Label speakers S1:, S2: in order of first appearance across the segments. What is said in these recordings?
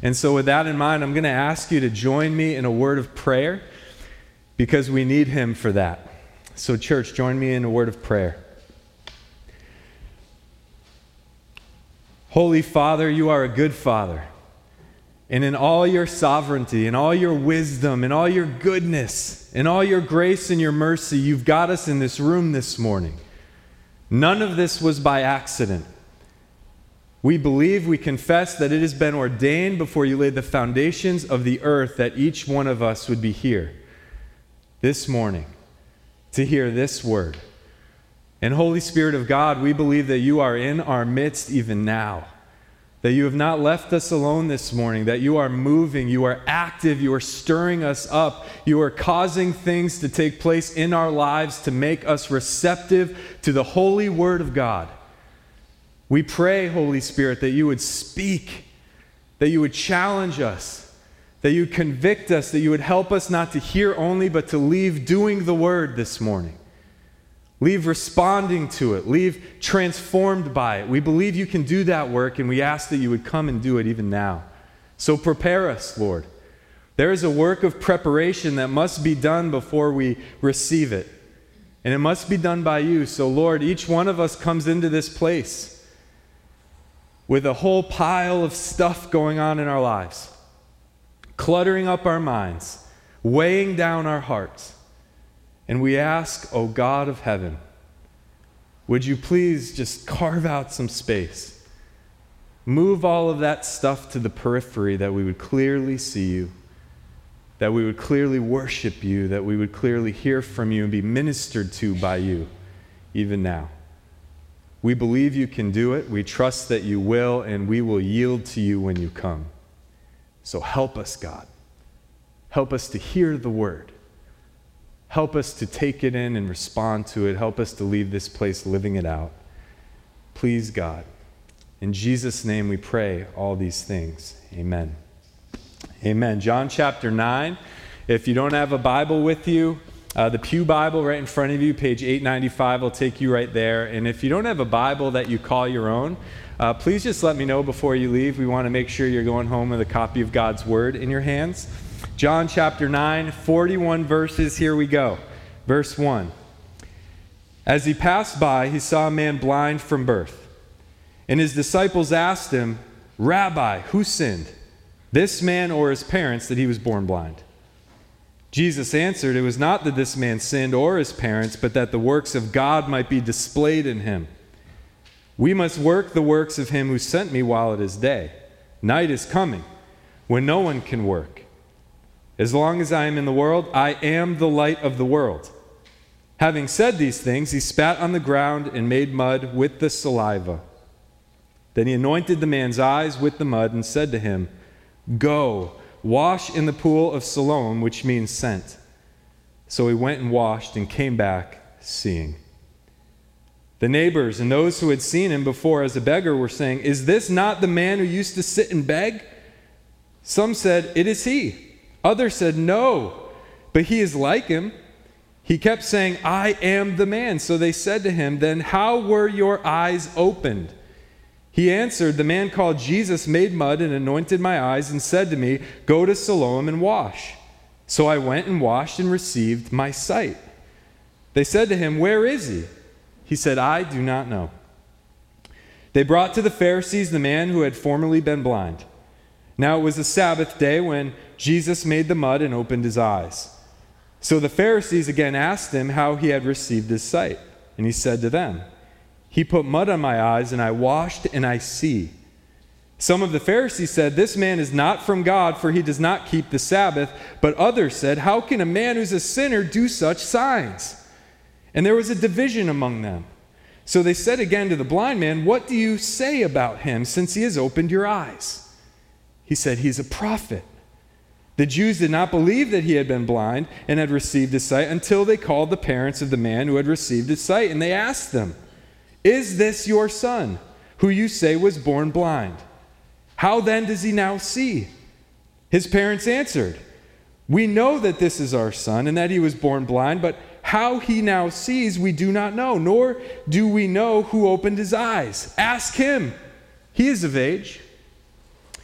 S1: And so with that in mind, I'm going to ask you to join me in a word of prayer because we need him for that. So church, join me in a word of prayer. Holy Father, you are a good Father. And in all your sovereignty, in all your wisdom, in all your goodness, in all your grace and your mercy, you've got us in this room this morning. None of this was by accident. We believe, we confess that it has been ordained before you laid the foundations of the earth that each one of us would be here this morning to hear this word. And Holy Spirit of God, we believe that you are in our midst even now, that you have not left us alone this morning, that you are moving, you are active, you are stirring us up, you are causing things to take place in our lives to make us receptive to the holy word of God. We pray, Holy Spirit, that you would speak, that you would challenge us, that you would convict us, that you would help us not to hear only, but to leave doing the word this morning. Leave responding to it. Leave transformed by it. We believe you can do that work, and we ask that you would come and do it even now. So prepare us, Lord. There is a work of preparation that must be done before we receive it. And it must be done by you. So, Lord, each one of us comes into this place with a whole pile of stuff going on in our lives, cluttering up our minds, weighing down our hearts. And we ask, O God of heaven, would you please just carve out some space? Move all of that stuff to the periphery that we would clearly see you, that we would clearly worship you, that we would clearly hear from you and be ministered to by you, even now. We believe you can do it. We trust that you will, and we will yield to you when you come. So help us, God. Help us to hear the word. Help us to take it in and respond to it. Help us to leave this place living it out. Please, God. In Jesus' name we pray all these things. Amen. Amen. John chapter 9. If you don't have a Bible with you, the Pew Bible right in front of you, page 895, will take you right there. And if you don't have a Bible that you call your own, please just let me know before you leave. We want to make sure you're going home with a copy of God's Word in your hands. John chapter 9, 41 verses. Here we go. Verse 1. As he passed by, he saw a man blind from birth. And his disciples asked him, Rabbi, who sinned, this man or his parents, that he was born blind? Jesus answered, it was not that this man sinned or his parents, but that the works of God might be displayed in him. We must work the works of him who sent me while it is day. Night is coming, when no one can work. As long as I am in the world, I am the light of the world. Having said these things, he spat on the ground and made mud with the saliva. Then he anointed the man's eyes with the mud and said to him, Go, wash in the pool of Siloam, which means sent. So he went and washed and came back seeing. The neighbors and those who had seen him before as a beggar were saying, Is this not the man who used to sit and beg? Some said, It is he. Others said, No, but he is like him. He kept saying, I am the man. So they said to him, Then how were your eyes opened? He answered, The man called Jesus made mud and anointed my eyes and said to me, Go to Siloam and wash. So I went and washed and received my sight. They said to him, Where is he? He said, I do not know. They brought to the Pharisees the man who had formerly been blind. Now it was the Sabbath day when Jesus made the mud and opened his eyes. So the Pharisees again asked him how he had received his sight. And he said to them, He put mud on my eyes, and I washed, and I see. Some of the Pharisees said, This man is not from God, for he does not keep the Sabbath. But others said, How can a man who's a sinner do such signs? And there was a division among them. So they said again to the blind man, What do you say about him, since he has opened your eyes? He said, He's a prophet. The Jews did not believe that he had been blind and had received his sight until they called the parents of the man who had received his sight. And they asked them, Is this your son, who you say was born blind? How then does he now see? His parents answered, We know that this is our son and that he was born blind, but how he now sees we do not know, nor do we know who opened his eyes. Ask him. He is of age.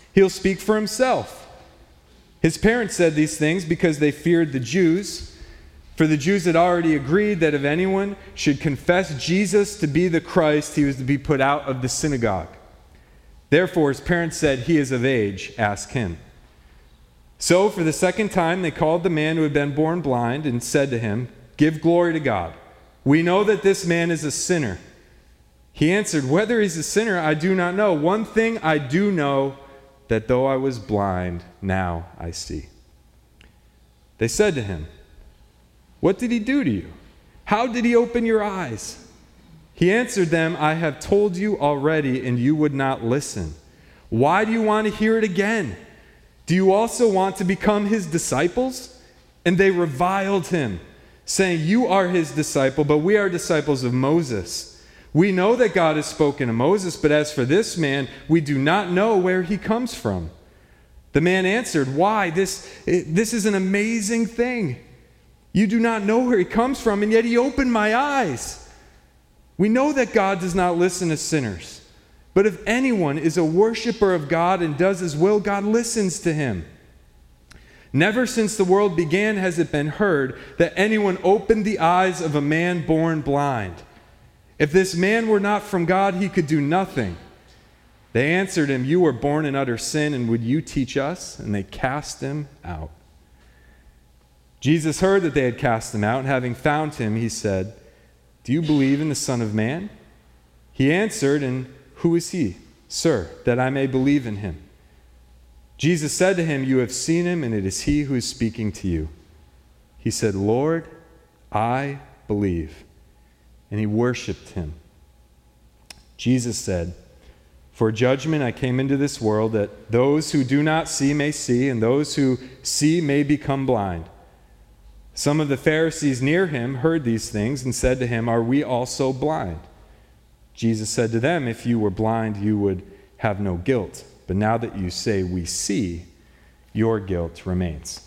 S1: He'll speak for himself." His parents said these things because they feared the Jews, for the Jews had already agreed that if anyone should confess Jesus to be the Christ, he was to be put out of the synagogue. Therefore, his parents said, "He is of age, ask him." So, for the second time, they called the man who had been born blind and said to him, "Give glory to God. We know that this man is a sinner." He answered, "Whether he's a sinner, I do not know. One thing I do know, that though I was blind, now I see." They said to him, "What did he do to you? How did he open your eyes?" He answered them, "I have told you already, and you would not listen. Why do you want to hear it again? Do you also want to become his disciples?" And they reviled him, saying, "You are his disciple, but we are disciples of Moses. We know that God has spoken to Moses, but as for this man, we do not know where he comes from." The man answered, "Why? This is an amazing thing. You do not know where he comes from, and yet he opened my eyes. We know that God does not listen to sinners, but if anyone is a worshiper of God and does his will, God listens to him. Never since the world began has it been heard that anyone opened the eyes of a man born blind. If this man were not from God, he could do nothing." They answered him, "You were born in utter sin, and would you teach us?" And they cast him out. Jesus heard that they had cast him out, and having found him, he said, "Do you believe in the Son of Man?" He answered, "And who is he, Sir, that I may believe in him?" Jesus said to him, "You have seen him, and it is he who is speaking to you." He said, "Lord, I believe." And he worshiped him. Jesus said, "For judgment I came into this world, that those who do not see may see, and those who see may become blind." Some of the Pharisees near him heard these things and said to him, "Are we also blind?" Jesus said to them, "If you were blind, you would have no guilt. But now that you say we see, your guilt remains."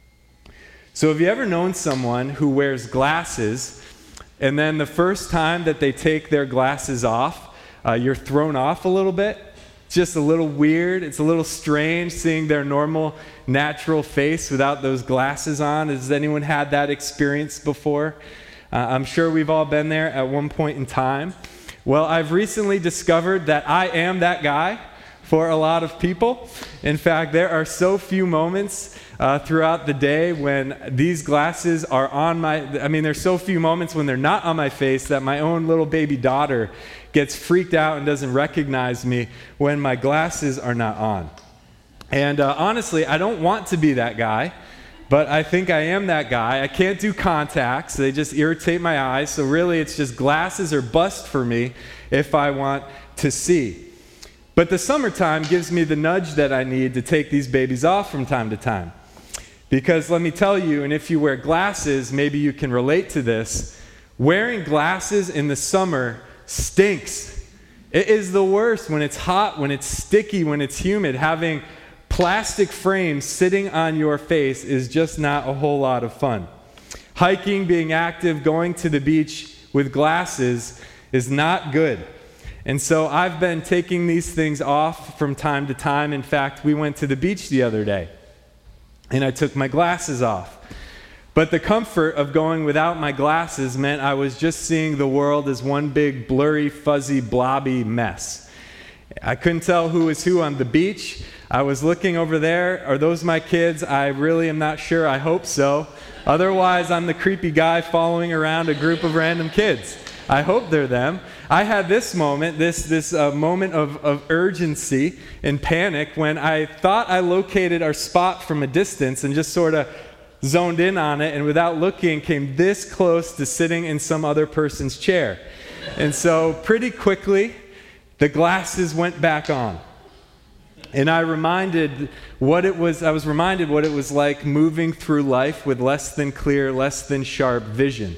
S1: So have you ever known someone who wears glasses, and then the first time that they take their glasses off, you're thrown off a little bit? It's just a little weird. It's a little strange seeing their normal, natural face without those glasses on. Has anyone had that experience before? I'm sure we've all been there at one point in time. Well, I've recently discovered that I am that guy for a lot of people. In fact, there are so few moments throughout the day when these glasses are on there's so few moments when they're not on my face that my own little baby daughter gets freaked out and doesn't recognize me when my glasses are not on. And honestly, I don't want to be that guy, but I think I am that guy. I can't do contacts. They just irritate my eyes. So really, it's just glasses or bust for me if I want to see. But the summertime gives me the nudge that I need to take these babies off from time to time. Because let me tell you, and if you wear glasses, maybe you can relate to this, wearing glasses in the summer stinks. It is the worst when it's hot, when it's sticky, when it's humid. Having plastic frames sitting on your face is just not a whole lot of fun. Hiking, being active, going to the beach with glasses is not good. And so I've been taking these things off from time to time. In fact, we went to the beach the other day, and I took my glasses off. But the comfort of going without my glasses meant I was just seeing the world as one big, blurry, fuzzy, blobby mess. I couldn't tell who was who on the beach. I was looking over there. Are those my kids? I really am not sure. I hope so. Otherwise, I'm the creepy guy following around a group of random kids. I hope they're them. I had this moment, this moment of urgency and panic when I thought I located our spot from a distance and just sort of zoned in on it, and without looking came this close to sitting in some other person's chair. And so pretty quickly, the glasses went back on. And I was reminded what it was like moving through life with less than clear, less than sharp vision.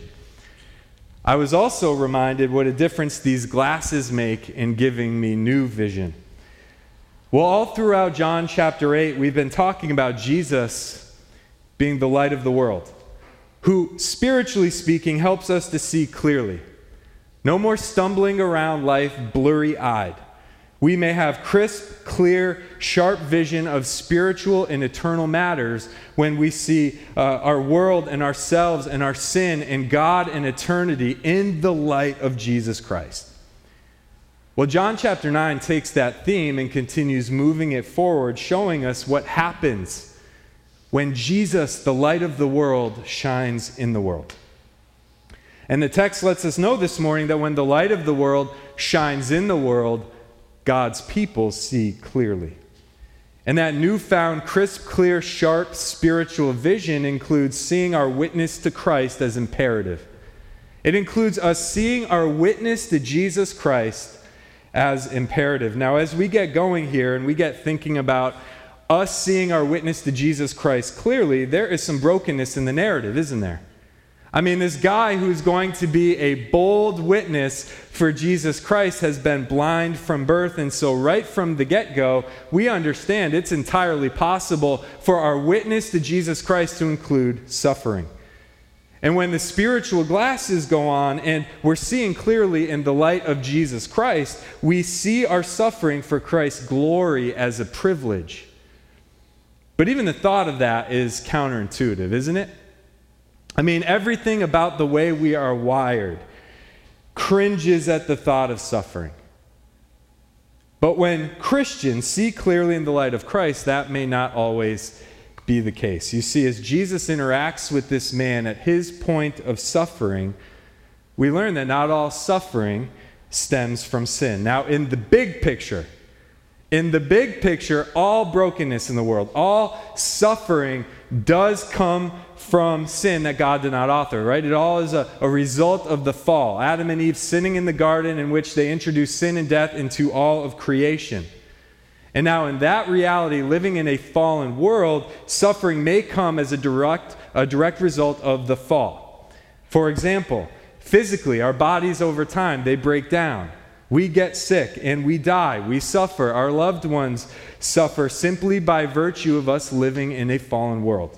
S1: I was also reminded what a difference these glasses make in giving me new vision. Well, all throughout John chapter 8, we've been talking about Jesus being the light of the world, who, spiritually speaking, helps us to see clearly. No more stumbling around life blurry-eyed. we may have crisp, clear, sharp vision of spiritual and eternal matters when we see our world and ourselves and our sin and God and eternity in the light of Jesus Christ. Well, John chapter 9 takes that theme and continues moving it forward, showing us what happens when Jesus, the light of the world, shines in the world. And the text lets us know this morning that when the light of the world shines in the world, God's people see clearly. And that newfound, crisp, clear, sharp spiritual vision includes seeing our witness to Christ as imperative. It includes us seeing our witness to Jesus Christ as imperative. Now, as we get going here and we get thinking about us seeing our witness to Jesus Christ clearly, there is some brokenness in the narrative, isn't there? I mean, this guy who's going to be a bold witness for Jesus Christ has been blind from birth, and so right from the get-go, we understand it's entirely possible for our witness to Jesus Christ to include suffering. And when the spiritual glasses go on and we're seeing clearly in the light of Jesus Christ, we see our suffering for Christ's glory as a privilege. But even the thought of that is counterintuitive, isn't it? I mean, everything about the way we are wired cringes at the thought of suffering. But when Christians see clearly in the light of Christ, that may not always be the case. You see, as Jesus interacts with this man at his point of suffering, we learn that not all suffering stems from sin. Now, in the big picture, all brokenness in the world, all suffering does come from sin that God did not author, right? It all is a result of the fall. Adam and Eve sinning in the garden, in which they introduced sin and death into all of creation. And now in that reality, living in a fallen world, suffering may come as a direct result of the fall. For example, physically, our bodies over time, they break down. We get sick and we die. We suffer. Our loved ones suffer simply by virtue of us living in a fallen world.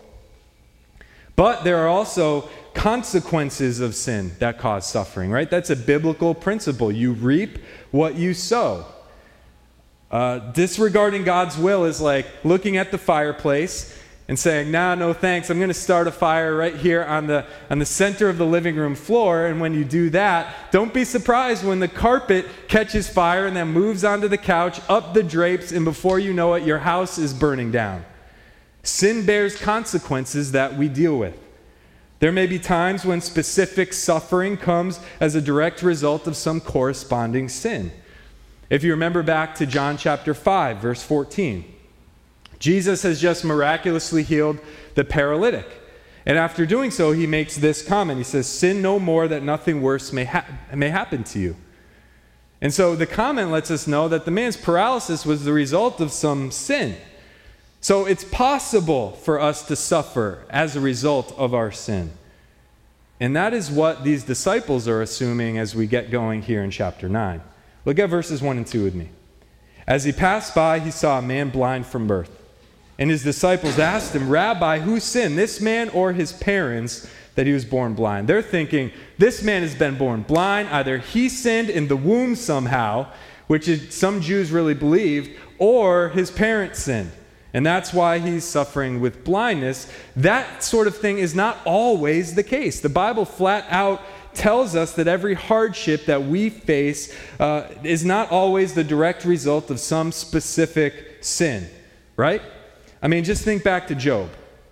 S1: But there are also consequences of sin that cause suffering, right? That's a biblical principle. You reap what you sow. Disregarding God's will is like looking at the fireplace and saying, nah, no thanks, I'm going to start a fire right here on the center of the living room floor. And when you do that, don't be surprised when the carpet catches fire and then moves onto the couch, up the drapes, and before you know it, your house is burning down. Sin bears consequences that we deal with. There may be times when specific suffering comes as a direct result of some corresponding sin. If you remember back to John chapter 5, verse 14, Jesus has just miraculously healed the paralytic. And after doing so, he makes this comment. He says, "Sin no more, that nothing worse may happen to you." And so the comment lets us know that the man's paralysis was the result of some sin. So it's possible for us to suffer as a result of our sin. And that is what these disciples are assuming as we get going here in chapter 9. Look at verses 1 and 2 with me. As he passed by, he saw a man blind from birth. And his disciples asked him, "Rabbi, who sinned, this man or his parents, that he was born blind?" They're thinking, this man has been born blind. Either he sinned in the womb somehow, which is, some Jews really believed, or his parents sinned. And that's why he's suffering with blindness. That sort of thing is not always the case. The Bible flat out tells us that every hardship that we face is not always the direct result of some specific sin, right? I mean, just think back to Job,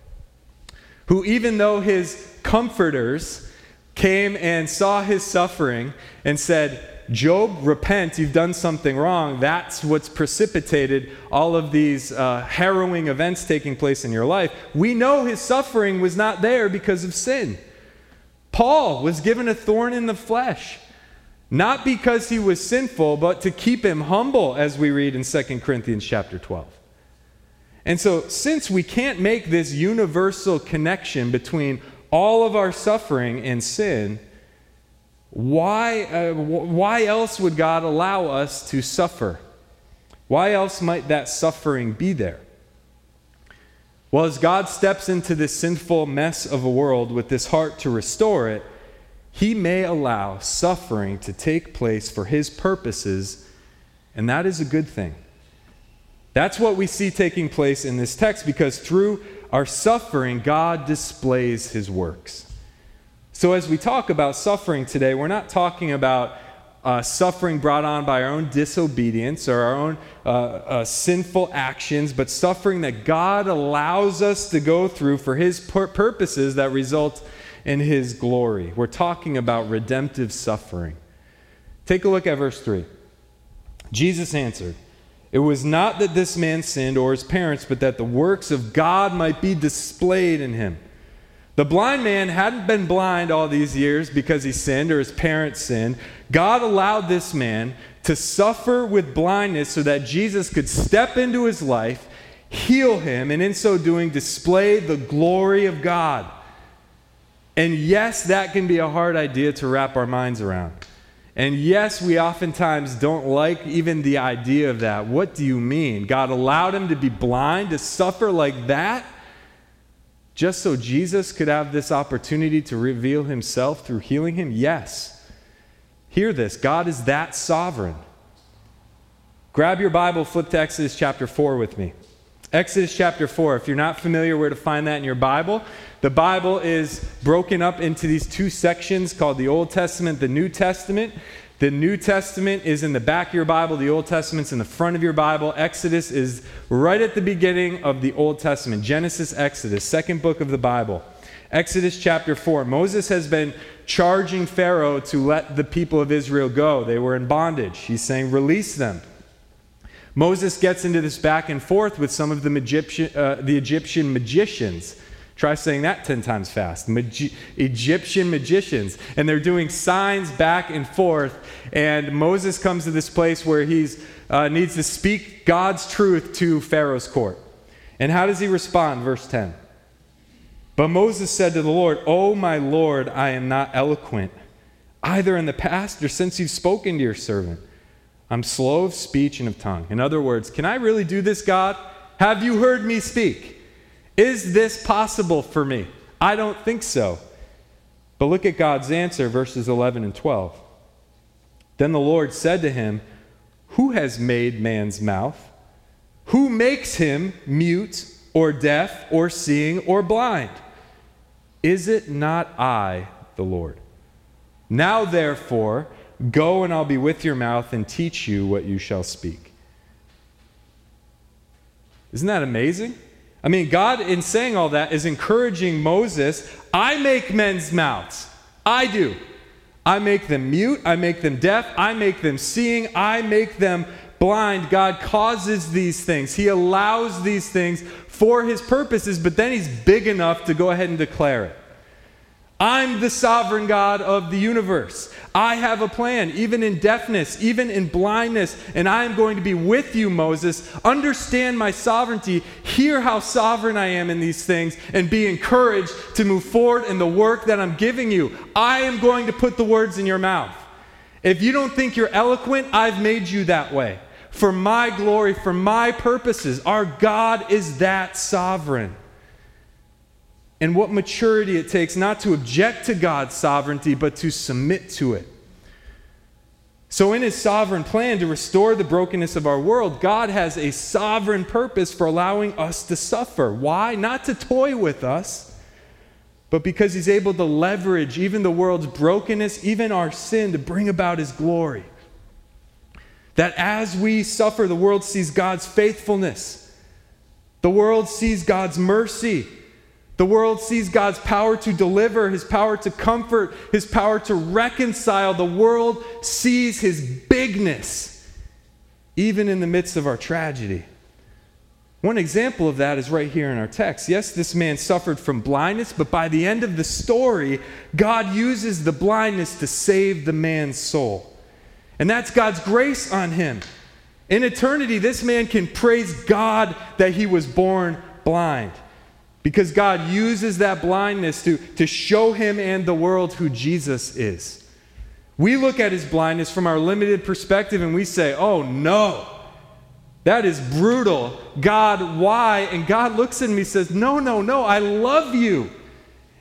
S1: who, even though his comforters came and saw his suffering and said, "Job, repent, you've done something wrong. That's what's precipitated all of these harrowing events taking place in your life." We know his suffering was not there because of sin. Paul was given a thorn in the flesh, not because he was sinful, but to keep him humble, as we read in 2 Corinthians chapter 12. And so, since we can't make this universal connection between all of our suffering and sin, why else would God allow us to suffer? Why else might that suffering be there? Well, as God steps into this sinful mess of a world with this heart to restore it, he may allow suffering to take place for his purposes And that is a good thing. That's what we see taking place in this text, because through our suffering, God displays his works. So as we talk about suffering today, we're not talking about suffering brought on by our own disobedience or our own sinful actions, but suffering that God allows us to go through for his purposes that result in his glory. We're talking about redemptive suffering. Take a look at verse 3. Jesus answered, "It was not that this man sinned or his parents, but that the works of God might be displayed in him." The blind man hadn't been blind all these years because he sinned or his parents sinned. God allowed this man to suffer with blindness so that Jesus could step into his life, heal him, and in so doing display the glory of God. And yes, that can be a hard idea to wrap our minds around. And yes, we oftentimes don't like even the idea of that. What do you mean? God allowed him to be blind, to suffer like that, just so Jesus could have this opportunity to reveal himself through healing him? Yes. Hear this. God is that sovereign. Grab your Bible, flip to Exodus chapter 4 with me. Exodus chapter 4. If you're not familiar where to find that in your Bible, the Bible is broken up into these two sections called the Old Testament, the New Testament. The New Testament is in the back of your Bible. The Old Testament's in the front of your Bible. Exodus is right at the beginning of the Old Testament. Genesis, Exodus, second book of the Bible. Exodus chapter 4. Moses has been charging Pharaoh to let the people of Israel go. They were in bondage. He's saying, release them. Moses gets into this back and forth with some of the Egyptian magicians. Try saying that 10 times fast. Egyptian magicians. And they're doing signs back and forth. And Moses comes to this place where he needs to speak God's truth to Pharaoh's court. And how does he respond? Verse 10. But Moses said to the Lord, "O my Lord, I am not eloquent, either in the past or since you've spoken to your servant. I'm slow of speech and of tongue." In other words, can I really do this, God? Have you heard me speak? Is this possible for me? I don't think so. But look at God's answer, verses 11 and 12. Then the Lord said to him, "Who has made man's mouth? Who makes him mute or deaf or seeing or blind? Is it not I, the Lord? Now therefore, go and I'll be with your mouth and teach you what you shall speak." Isn't that amazing? I mean, God, in saying all that, is encouraging Moses. I make men's mouths. I do. I make them mute. I make them deaf. I make them seeing. I make them blind. God causes these things. He allows these things for his purposes, but then he's big enough to go ahead and declare it. I'm the sovereign God of the universe. I have a plan, even in deafness, even in blindness, and I am going to be with you, Moses. Understand my sovereignty. Hear how sovereign I am in these things, and be encouraged to move forward in the work that I'm giving you. I am going to put the words in your mouth. If you don't think you're eloquent, I've made you that way. For my glory, for my purposes. Our God is that sovereign. And what maturity it takes not to object to God's sovereignty, but to submit to it. So in his sovereign plan to restore the brokenness of our world, God has a sovereign purpose for allowing us to suffer. Why? Not to toy with us, but because he's able to leverage even the world's brokenness, even our sin, to bring about his glory. That as we suffer, the world sees God's faithfulness. The world sees God's mercy. The world sees God's power to deliver, his power to comfort, his power to reconcile. The world sees his bigness, even in the midst of our tragedy. One example of that is right here in our text. Yes, this man suffered from blindness, but by the end of the story, God uses the blindness to save the man's soul. And that's God's grace on him. In eternity, this man can praise God that he was born blind, because God uses that blindness to show him and the world who Jesus is. We look at his blindness from our limited perspective and we say, "Oh no, that is brutal. God, why?" And God looks at me and says, No, I love you.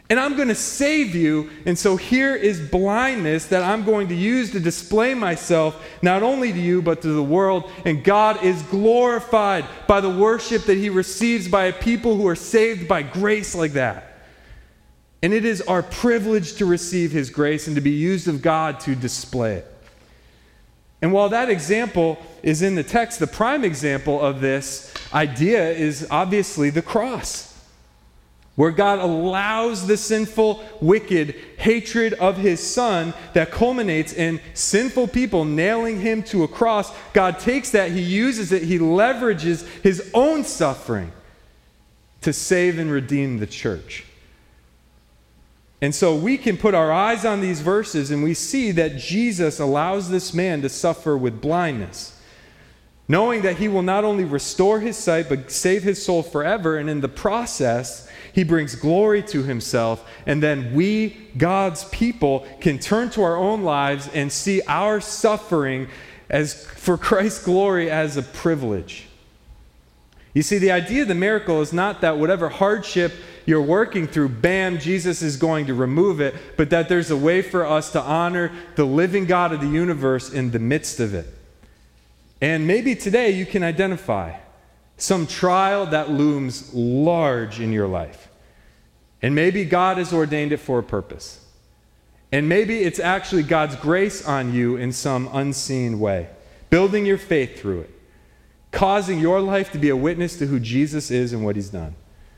S1: And I'm going to save you. And so here is blindness that I'm going to use to display myself, not only to you, but to the world. And God is glorified by the worship that he receives by a people who are saved by grace like that. And it is our privilege to receive his grace and to be used of God to display it. And while that example is in the text, the prime example of this idea is obviously the cross, where God allows the sinful, wicked hatred of his Son that culminates in sinful people nailing him to a cross. God takes that, he uses it, he leverages his own suffering to save and redeem the church. And so we can put our eyes on these verses and we see that Jesus allows this man to suffer with blindness, knowing that he will not only restore his sight, but save his soul forever. And in the process, he brings glory to himself. And then we, God's people, can turn to our own lives and see our suffering as for Christ's glory as a privilege. You see, the idea of the miracle is not that whatever hardship you're working through, bam, Jesus is going to remove it, but that there's a way for us to honor the living God of the universe in the midst of it. And maybe today you can identify some trial that looms large in your life. And maybe God has ordained it for a purpose. And maybe it's actually God's grace on you in some unseen way, building your faith through it, causing your life to be a witness to who Jesus is and what he's done.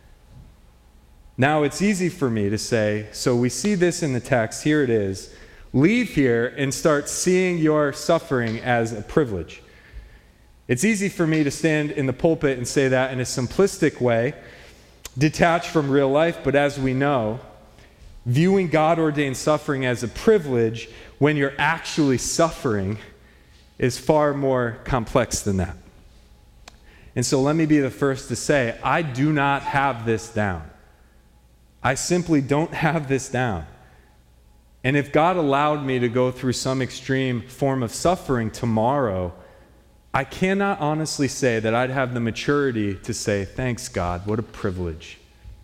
S1: Now, it's easy for me to say, so we see this in the text, here it is. Leave here and start seeing your suffering as a privilege. It's easy for me to stand in the pulpit and say that in a simplistic way, detached from real life, but as we know, viewing God-ordained suffering as a privilege when you're actually suffering is far more complex than that. And so let me be the first to say, I do not have this down. I simply don't have this down. And if God allowed me to go through some extreme form of suffering tomorrow, I cannot honestly say that I'd have the maturity to say, thanks God, what a privilege.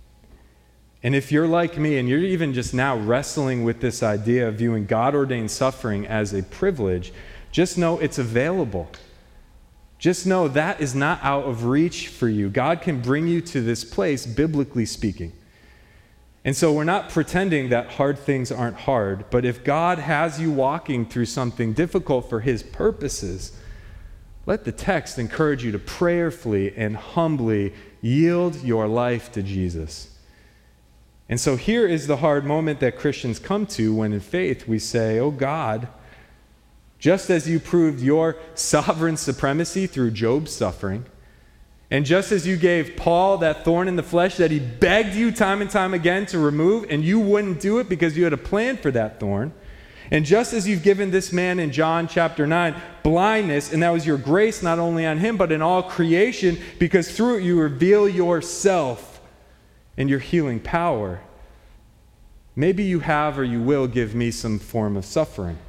S1: And if you're like me and you're even just now wrestling with this idea of viewing God-ordained suffering as a privilege, just know it's available. Just know that is not out of reach for you. God can bring you to this place, biblically speaking. And so we're not pretending that hard things aren't hard, but if God has you walking through something difficult for his purposes, let the text encourage you to prayerfully and humbly yield your life to Jesus. And so here is the hard moment that Christians come to when in faith we say, oh God, just as you proved your sovereign supremacy through Job's suffering, and just as you gave Paul that thorn in the flesh that he begged you time and time again to remove, and you wouldn't do it because you had a plan for that thorn, and just as you've given this man in John chapter 9 blindness, and that was your grace not only on him but in all creation, because through it you reveal yourself and your healing power, maybe you have or you will give me some form of suffering.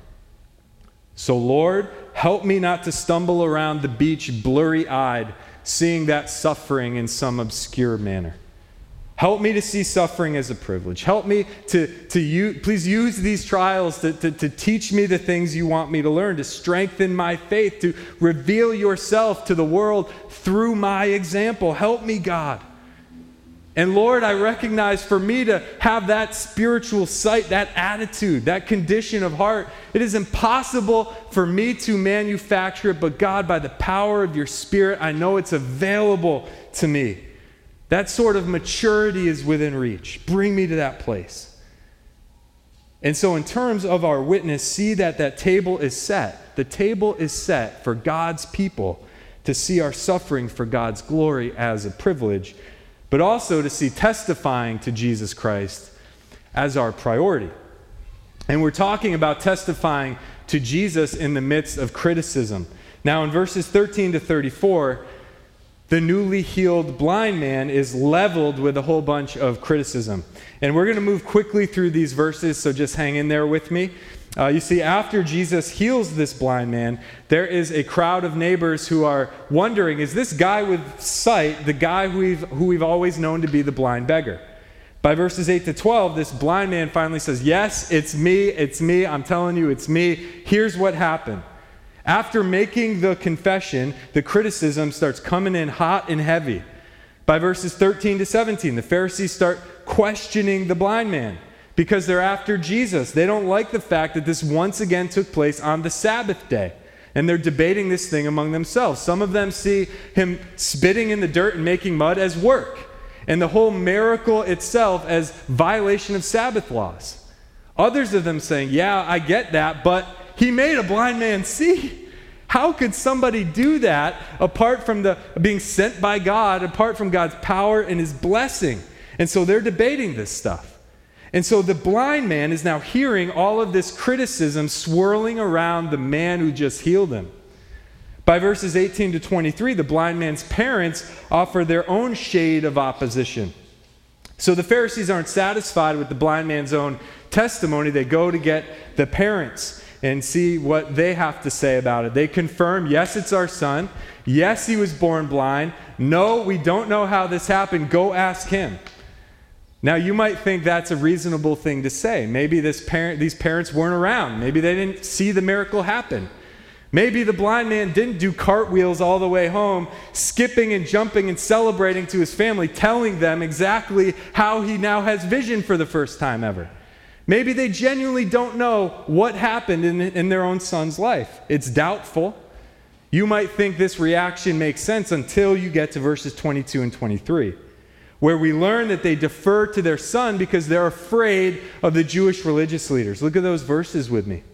S1: So Lord, help me not to stumble around the beach blurry-eyed, seeing that suffering in some obscure manner. Help me to see suffering as a privilege. Help me please use these trials to teach me the things you want me to learn, to strengthen my faith, to reveal yourself to the world through my example. Help me, God. And Lord, I recognize for me to have that spiritual sight, that attitude, that condition of heart, it is impossible for me to manufacture it, but God, by the power of your Spirit, I know it's available to me. That sort of maturity is within reach. Bring me to that place. And so in terms of our witness, see that table is set. The table is set for God's people to see our suffering for God's glory as a privilege, but also to see testifying to Jesus Christ as our priority. And we're talking about testifying to Jesus in the midst of criticism. Now in verses 13 to 34, the newly healed blind man is leveled with a whole bunch of criticism. And we're going to move quickly through these verses, so just hang in there with me. You see, after Jesus heals this blind man, there is a crowd of neighbors who are wondering, is this guy with sight the guy who we've always known to be the blind beggar? By verses 8 to 12, this blind man finally says, yes, it's me, I'm telling you, it's me. Here's what happened. After making the confession, the criticism starts coming in hot and heavy. By verses 13 to 17, the Pharisees start questioning the blind man because they're after Jesus. They don't like the fact that this once again took place on the Sabbath day. And they're debating this thing among themselves. Some of them see him spitting in the dirt and making mud as work, and the whole miracle itself as violation of Sabbath laws. Others of them saying, yeah, I get that, but he made a blind man see. How could somebody do that apart from being sent by God, apart from God's power and his blessing? And so they're debating this stuff. And so the blind man is now hearing all of this criticism swirling around the man who just healed him. By verses 18 to 23, the blind man's parents offer their own shade of opposition. So the Pharisees aren't satisfied with the blind man's own testimony. They go to get the parents and see what they have to say about it. They confirm, yes, it's our son. Yes, he was born blind. No, we don't know how this happened. Go ask him. Now, you might think that's a reasonable thing to say. Maybe these parents weren't around. Maybe they didn't see the miracle happen. Maybe the blind man didn't do cartwheels all the way home, skipping and jumping and celebrating to his family, telling them exactly how he now has vision for the first time ever. Maybe they genuinely don't know what happened in their own son's life. It's doubtful. You might think this reaction makes sense until you get to verses 22 and 23. Where we learn that they defer to their son because they're afraid of the Jewish religious leaders. Look at those verses with me.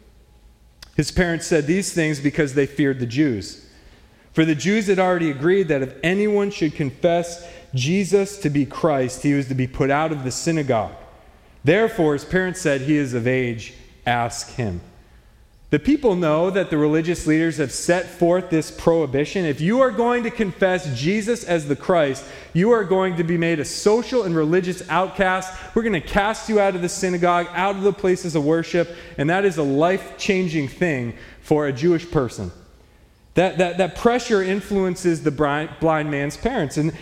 S1: His parents said these things because they feared the Jews. For the Jews had already agreed that if anyone should confess Jesus to be Christ, he was to be put out of the synagogue. Therefore, his parents said, he is of age, ask him. The people know that the religious leaders have set forth this prohibition. If you are going to confess Jesus as the Christ, you are going to be made a social and religious outcast. We're going to cast you out of the synagogue, out of the places of worship, and that is a life-changing thing for a Jewish person. That pressure influences the blind man's parents, and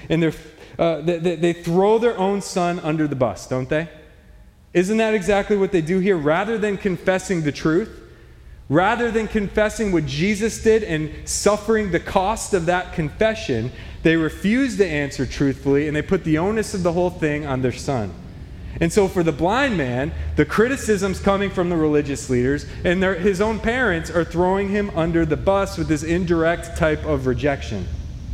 S1: they throw their own son under the bus, don't they? Isn't that exactly what they do here? Rather than confessing the truth, rather than confessing what Jesus did and suffering the cost of that confession, they refuse to answer truthfully, and they put the onus of the whole thing on their son. And so for the blind man, the criticism's coming from the religious leaders, and his own parents are throwing him under the bus with this indirect type of rejection.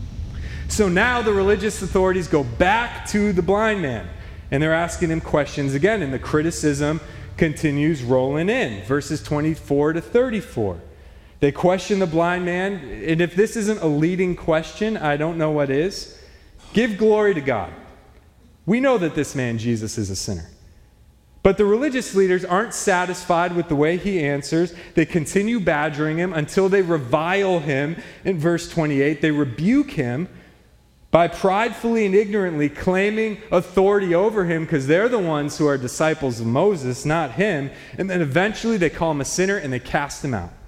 S1: So now the religious authorities go back to the blind man, and they're asking him questions again, and the criticism continues rolling in. Verses 24 to 34. They question the blind man, and if this isn't a leading question, I don't know what is. Give glory to God. We know that this man, Jesus, is a sinner. But the religious leaders aren't satisfied with the way he answers. They continue badgering him until they revile him. In verse 28, they rebuke him by pridefully and ignorantly claiming authority over him because they're the ones who are disciples of Moses, not him. And then eventually they call him a sinner and they cast him out.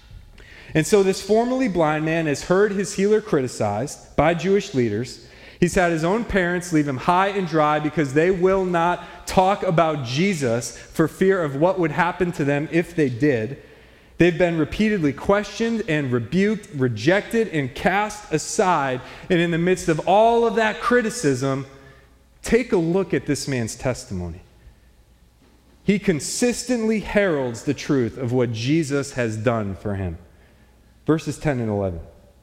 S1: And so this formerly blind man has heard his healer criticized by Jewish leaders. He's had his own parents leave him high and dry because they will not talk about Jesus for fear of what would happen to them if they did. They've been repeatedly questioned and rebuked, rejected, and cast aside. And in the midst of all of that criticism, take a look at this man's testimony. He consistently heralds the truth of what Jesus has done for him. Verses 10 and 11.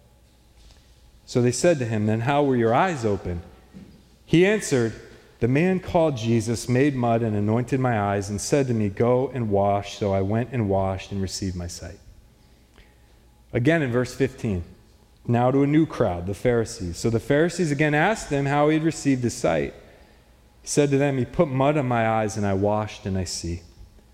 S1: So they said to him, then how were your eyes open? He answered, the man called Jesus made mud and anointed my eyes and said to me, go and wash. So I went and washed and received my sight. Again in verse 15, now to a new crowd, the Pharisees. So the Pharisees again asked him how he had received his sight. He said to them, he put mud on my eyes and I washed and I see.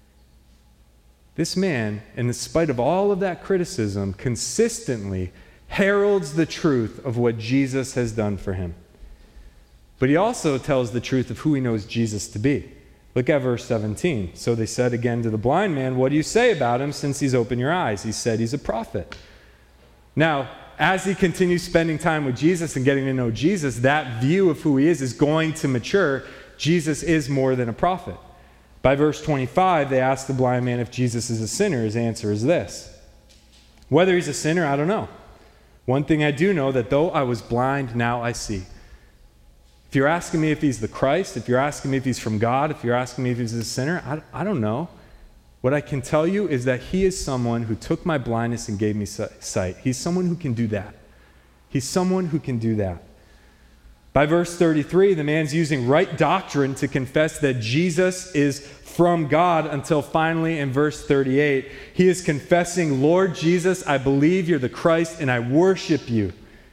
S1: This man, in spite of all of that criticism, consistently heralds the truth of what Jesus has done for him. But he also tells the truth of who he knows Jesus to be. Look at verse 17. So they said again to the blind man, what do you say about him since he's opened your eyes? He said he's a prophet. Now, as he continues spending time with Jesus and getting to know Jesus, that view of who he is going to mature. Jesus is more than a prophet. By verse 25, they ask the blind man if Jesus is a sinner. His answer is this: whether he's a sinner, I don't know. One thing I do know, that though I was blind, now I see. If you're asking me if he's the Christ, if you're asking me if he's from God, if you're asking me if he's a sinner, I don't know. What I can tell you is that he is someone who took my blindness and gave me sight. He's someone who can do that. He's someone who can do that. By verse 33, the man's using right doctrine to confess that Jesus is from God, until finally in verse 38, he is confessing, Lord Jesus, I believe you're the Christ and I worship you.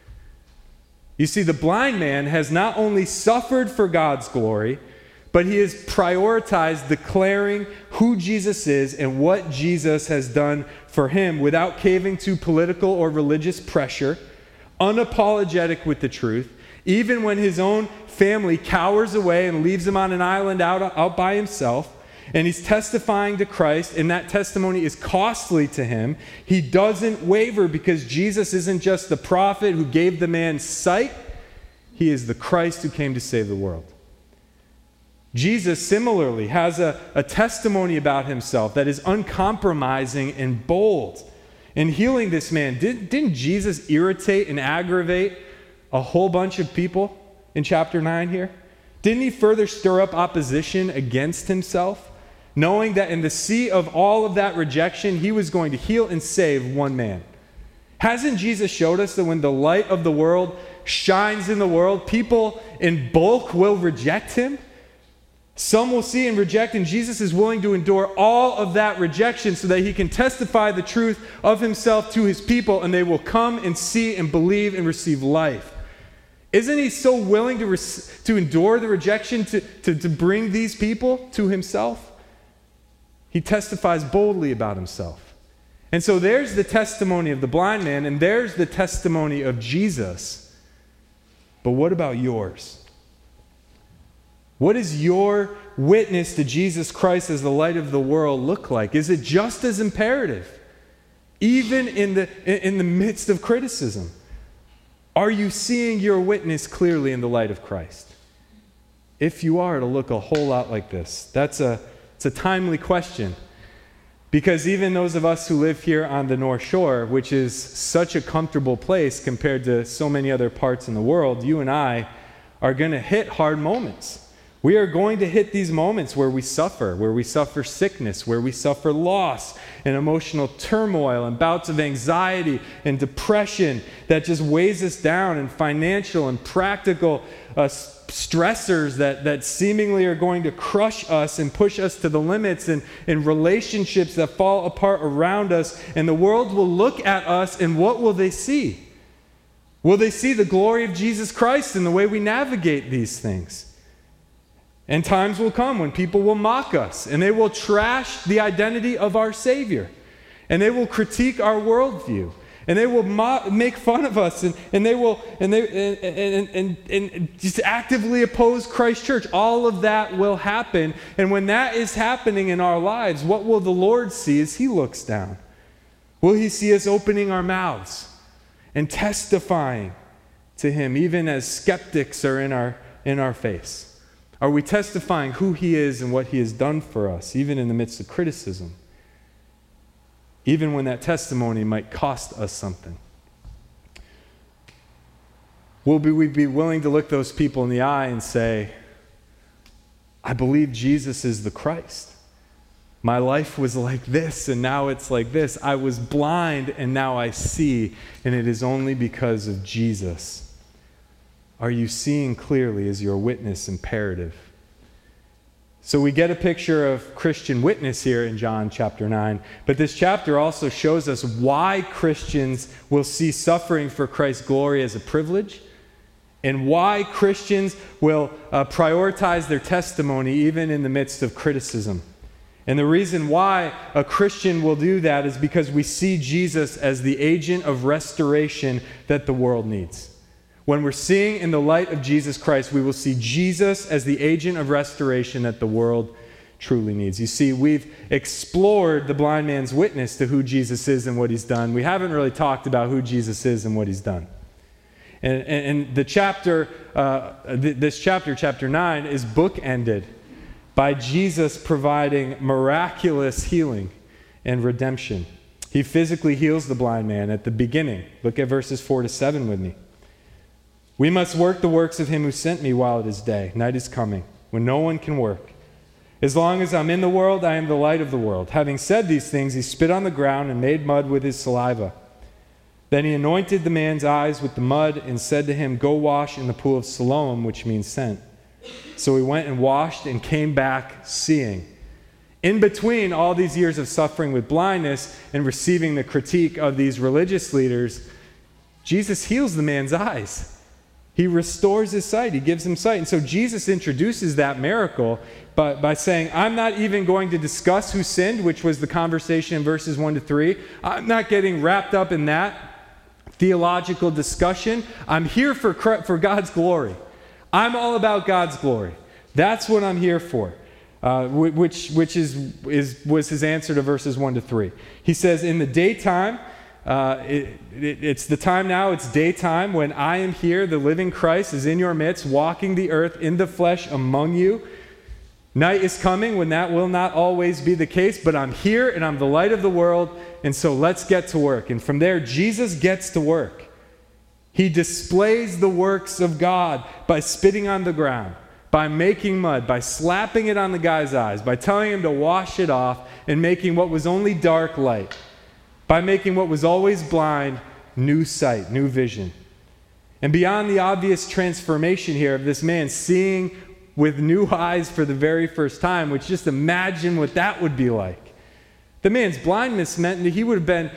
S1: You see, the blind man has not only suffered for God's glory, but he has prioritized declaring who Jesus is and what Jesus has done for him without caving to political or religious pressure, unapologetic with the truth, even when his own family cowers away and leaves him on an island out by himself, and he's testifying to Christ, and that testimony is costly to him. He doesn't waver, because Jesus isn't just the prophet who gave the man sight. He is the Christ who came to save the world. Jesus similarly has a testimony about himself that is uncompromising and bold. In healing this man, didn't Jesus irritate and aggravate a whole bunch of people in chapter 9 here? Didn't he further stir up opposition against himself, knowing that in the sea of all of that rejection, he was going to heal and save one man? Hasn't Jesus showed us that when the light of the world shines in the world, people in bulk will reject him? Some will see and reject, and Jesus is willing to endure all of that rejection so that he can testify the truth of himself to his people, and they will come and see and believe and receive life. Isn't he so willing to endure the rejection to bring these people to himself? He testifies boldly about himself. And so there's the testimony of the blind man, and there's the testimony of Jesus. But what about yours? What does your witness to Jesus Christ as the light of the world look like? Is it just as imperative, even in the midst of criticism? Are you seeing your witness clearly in the light of Christ? If you are, it'll look a whole lot like this. It's a timely question, because even those of us who live here on the North Shore, which is such a comfortable place compared to so many other parts in the world, you and I are going to hit hard moments. We are going to hit these moments where we suffer sickness, where we suffer loss and emotional turmoil and bouts of anxiety and depression that just weighs us down, and financial and practical stressors that seemingly are going to crush us and push us to the limits, and relationships that fall apart around us. And the world will look at us, and what will they see? Will they see the glory of Jesus Christ in the way we navigate these things? And times will come when people will mock us, and they will trash the identity of our Savior, and they will critique our worldview, and they will make fun of us, and they will just actively oppose Christ Church. All of that will happen, and when that is happening in our lives, what will the Lord see as he looks down? Will he see us opening our mouths and testifying to him, even as skeptics are in our face? Are we testifying who he is and what he has done for us, even in the midst of criticism? Even when that testimony might cost us something? Will we be willing to look those people in the eye and say, I believe Jesus is the Christ. My life was like this, and now it's like this. I was blind, and now I see, and it is only because of Jesus. Are you seeing clearly? Is your witness imperative? So we get a picture of Christian witness here in John chapter 9, but this chapter also shows us why Christians will see suffering for Christ's glory as a privilege, and why Christians will prioritize their testimony even in the midst of criticism. And the reason why a Christian will do that is because we see Jesus as the agent of restoration that the world needs. When we're seeing in the light of Jesus Christ, we will see Jesus as the agent of restoration that the world truly needs. You see, we've explored the blind man's witness to who Jesus is and what he's done. We haven't really talked about who Jesus is and what he's done. And the chapter, this chapter, chapter 9, is bookended by Jesus providing miraculous healing and redemption. He physically heals the blind man at the beginning. Look at verses 4 to 7 with me. We must work the works of him who sent me while it is day. Night is coming, when no one can work. As long as I'm in the world, I am the light of the world. Having said these things, he spit on the ground and made mud with his saliva. Then he anointed the man's eyes with the mud and said to him, go wash in the pool of Siloam, which means sent. So he went and washed and came back seeing. In between all these years of suffering with blindness and receiving the critique of these religious leaders, Jesus heals the man's eyes. He restores his sight. He gives him sight. And so Jesus introduces that miracle by saying, I'm not even going to discuss who sinned, which was the conversation in verses 1 to 3. I'm not getting wrapped up in that theological discussion. I'm here for God's glory. I'm all about God's glory. That's what I'm here for, which was his answer to verses 1 to 3. He says, in the daytime, it's the time now, it's daytime, when I am here, the living Christ is in your midst, walking the earth in the flesh among you. Night is coming when that will not always be the case, but I'm here and I'm the light of the world, and so let's get to work. And from there, Jesus gets to work. He displays the works of God by spitting on the ground, by making mud, by slapping it on the guy's eyes, by telling him to wash it off, and making what was only dark light, by making what was always blind new sight, new vision. And beyond the obvious transformation here of this man seeing with new eyes for the very first time, which just imagine what that would be like. The man's blindness meant that he would have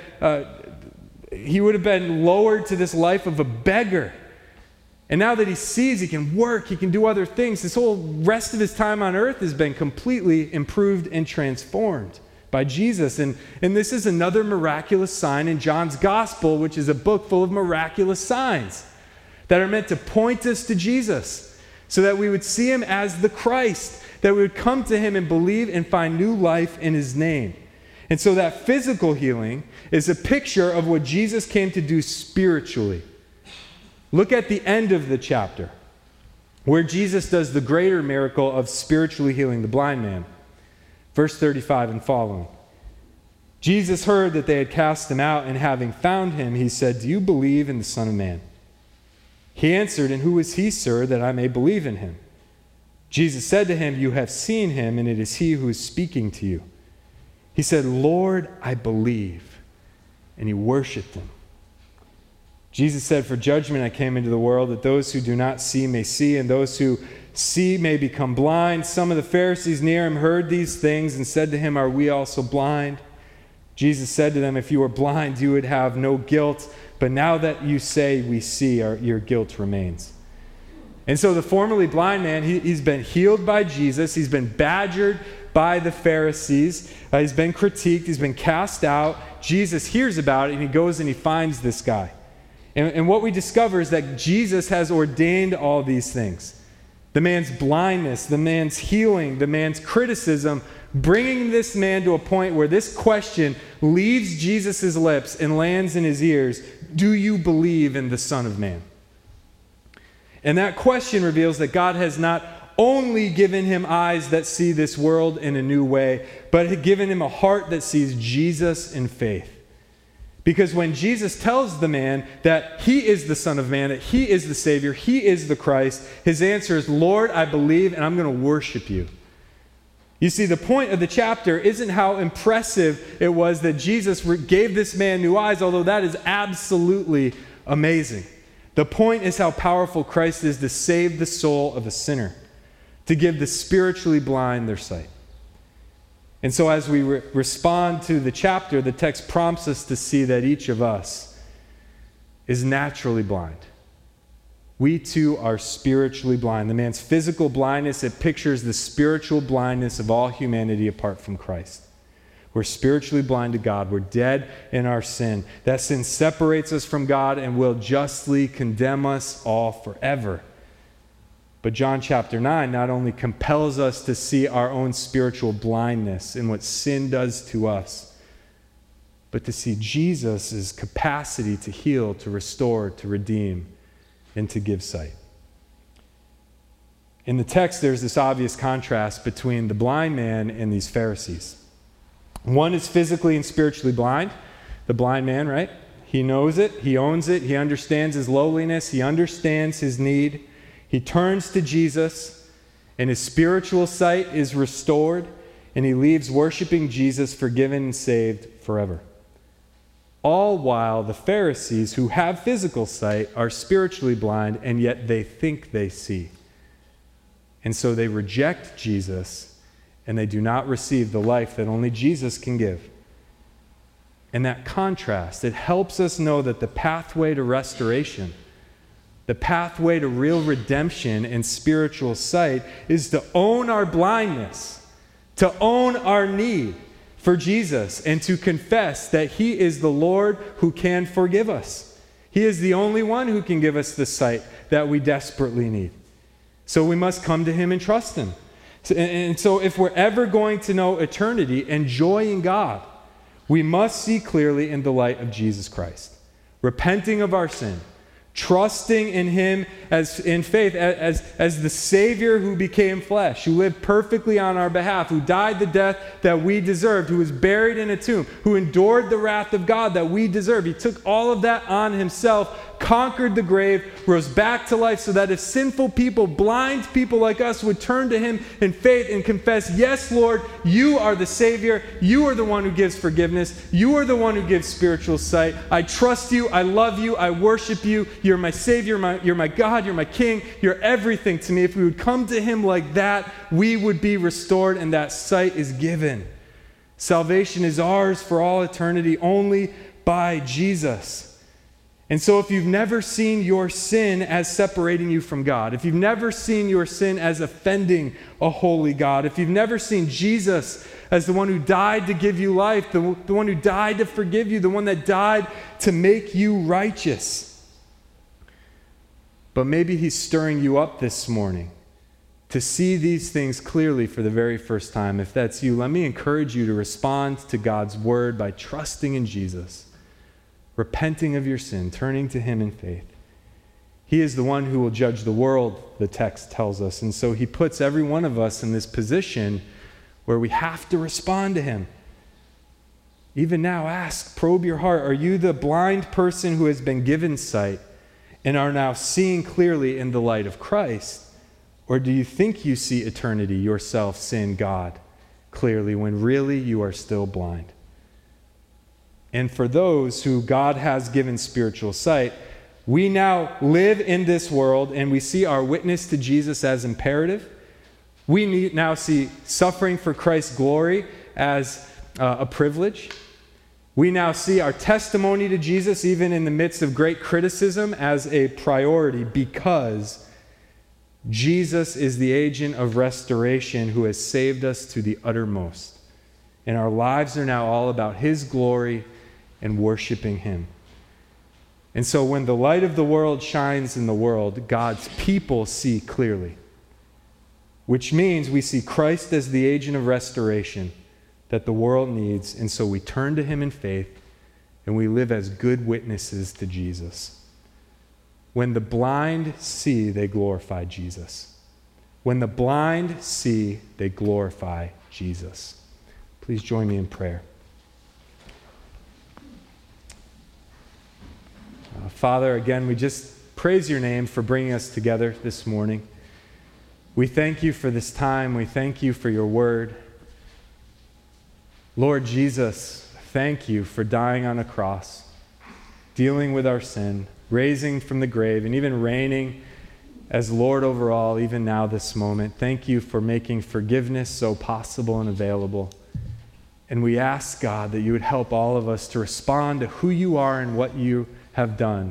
S1: been lowered to this life of a beggar. And now that he sees, he can work, he can do other things. This whole rest of his time on earth has been completely improved and transformed by Jesus. And this is another miraculous sign in John's Gospel, which is a book full of miraculous signs that are meant to point us to Jesus, so that we would see him as the Christ, that we would come to him and believe and find new life in his name. And so that physical healing is a picture of what Jesus came to do spiritually. Look at the end of the chapter, where Jesus does the greater miracle of spiritually healing the blind man. Verse 35 and following. Jesus heard that they had cast him out, and having found him, he said, do you believe in the Son of Man? He answered, and who is he, sir, that I may believe in him? Jesus said to him, you have seen him, and it is he who is speaking to you. He said, Lord, I believe. And he worshiped him. Jesus said, for judgment I came into the world, that those who do not see may see, and those who see may become blind. Some of the Pharisees near him heard these things and said to him, are we also blind? Jesus said to them, if you were blind, you would have no guilt. But now that you say we see, your guilt remains. And so the formerly blind man, he's been healed by Jesus. He's been badgered by the Pharisees. He's been critiqued. He's been cast out. Jesus hears about it, and he goes and he finds this guy. And what we discover is that Jesus has ordained all these things. The man's blindness, the man's healing, the man's criticism, bringing this man to a point where this question leaves Jesus' lips and lands in his ears. Do you believe in the Son of Man? And that question reveals that God has not only given him eyes that see this world in a new way, but had given him a heart that sees Jesus in faith. Because when Jesus tells the man that he is the Son of Man, that he is the Savior, he is the Christ, his answer is, Lord, I believe, and I'm going to worship you. You see, the point of the chapter isn't how impressive it was that Jesus gave this man new eyes, although that is absolutely amazing. The point is how powerful Christ is to save the soul of a sinner, to give the spiritually blind their sight. And so as we respond to the chapter, the text prompts us to see that each of us is naturally blind. We too are spiritually blind. The man's physical blindness, it pictures the spiritual blindness of all humanity apart from Christ. We're spiritually blind to God. We're dead in our sin. That sin separates us from God and will justly condemn us all forever. But John chapter 9 not only compels us to see our own spiritual blindness and what sin does to us, but to see Jesus' capacity to heal, to restore, to redeem, and to give sight. In the text, there's this obvious contrast between the blind man and these Pharisees. One is physically and spiritually blind, the blind man, right? He knows it, he owns it, he understands his lowliness, he understands his need. He turns to Jesus, and his spiritual sight is restored, and he leaves worshiping Jesus, forgiven and saved forever. All while the Pharisees, who have physical sight, are spiritually blind, and yet they think they see. And so they reject Jesus, and they do not receive the life that only Jesus can give. And that contrast, it helps us know that the pathway to restoration, the pathway to real redemption and spiritual sight is to own our blindness, to own our need for Jesus, and to confess that He is the Lord who can forgive us. He is the only one who can give us the sight that we desperately need. So we must come to Him and trust Him. And so if we're ever going to know eternity and joy in God, we must see clearly in the light of Jesus Christ, repenting of our sin, trusting in Him as in faith as the Savior who became flesh, who lived perfectly on our behalf, who died the death that we deserved, who was buried in a tomb, who endured the wrath of God that we deserve. He took all of that on Himself, conquered the grave, rose back to life, so that if sinful people, blind people like us, would turn to Him in faith and confess, yes, Lord, You are the Savior. You are the one who gives forgiveness. You are the one who gives spiritual sight. I trust You. I love You. I worship You. You're my Savior. You're my God. You're my King. You're everything to me. If we would come to Him like that, we would be restored, and that sight is given. Salvation is ours for all eternity only by Jesus. And so if you've never seen your sin as separating you from God, if you've never seen your sin as offending a holy God, if you've never seen Jesus as the one who died to give you life, the one who died to forgive you, the one that died to make you righteous, but maybe He's stirring you up this morning to see these things clearly for the very first time. If that's you, let me encourage you to respond to God's word by trusting in Jesus, repenting of your sin, turning to Him in faith. He is the one who will judge the world, the text tells us. And so He puts every one of us in this position where we have to respond to Him. Even now, ask, probe your heart. Are you the blind person who has been given sight and are now seeing clearly in the light of Christ? Or do you think you see eternity, yourself, sin, God, clearly, when really you are still blind? And for those who God has given spiritual sight, we now live in this world and we see our witness to Jesus as imperative. We now see suffering for Christ's glory as a privilege. We now see our testimony to Jesus, even in the midst of great criticism, as a priority, because Jesus is the agent of restoration who has saved us to the uttermost. And our lives are now all about His glory and worshiping Him. And so when the light of the world shines in the world, God's people see clearly, which means we see Christ as the agent of restoration that the world needs, and so we turn to Him in faith and we live as good witnesses to Jesus. When the blind see, they glorify Jesus. When the blind see, they glorify Jesus. Please join me in prayer. Father, again, we just praise Your name for bringing us together this morning. We thank You for this time. We thank You for Your word. Lord Jesus, thank You for dying on a cross, dealing with our sin, raising from the grave, and even reigning as Lord over all, even now this moment. Thank You for making forgiveness so possible and available. And we ask, God, that You would help all of us to respond to who You are and what You have done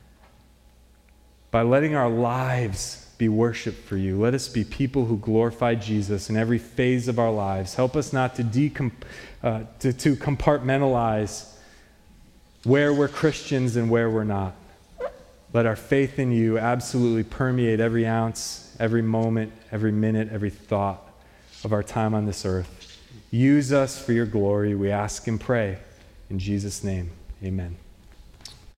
S1: by letting our lives be worship for You. Let us be people who glorify Jesus in every phase of our lives. Help us not to compartmentalize where we're Christians and where we're not. Let our faith in You absolutely permeate every ounce, every moment, every minute, every thought of our time on this earth. Use us for Your glory, we ask and pray. In Jesus' name, amen.